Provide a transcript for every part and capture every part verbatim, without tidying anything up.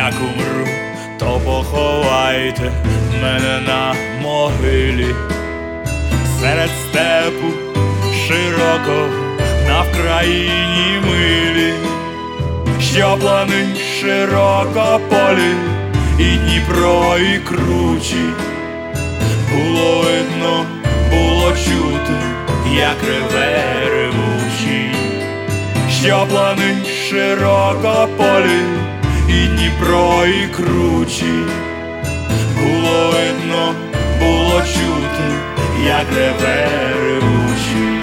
Як умру, то поховайте мене на могилі серед степу широкого на Вкраїні милі, що плани широкополі і Дніпро, і кручі. Було видно, було чути, як реве ревучий, що плани широкополі і Дніпро, і кручі. Було видно, було чути, як реве ревучий.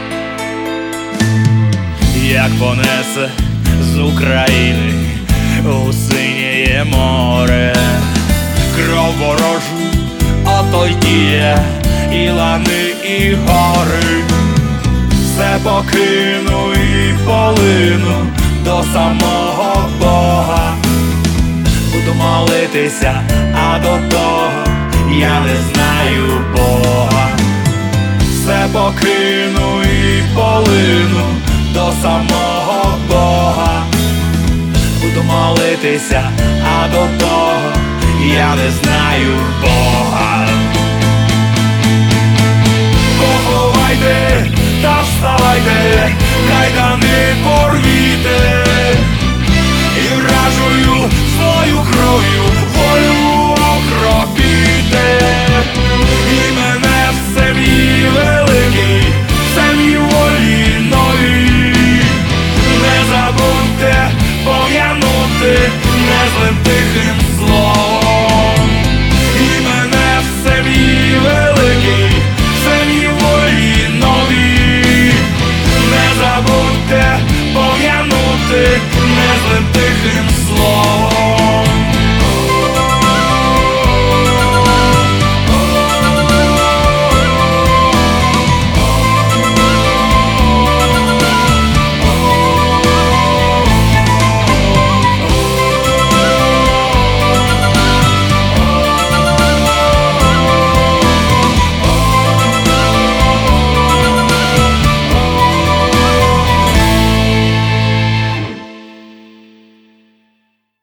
Як понесе з України у синє море кров ворожу, ото й діє і лани, і гори. Все покину і полину до самого Бога. Буду молитися, а до того я не знаю Бога. Все покину і полину до самого Бога. Буду молитися, а до того я не знаю Бога. Поховайте та вставайте, кайдани порвіте, і вражою свою кров'ю волю окропіте. І мене в сем'ї великій, в сем'ї волі новій, не забудьте пом'янути незлим тихим словом. І мене в сем'ї великій, в сем'ї волі новій, не забудьте пом'янути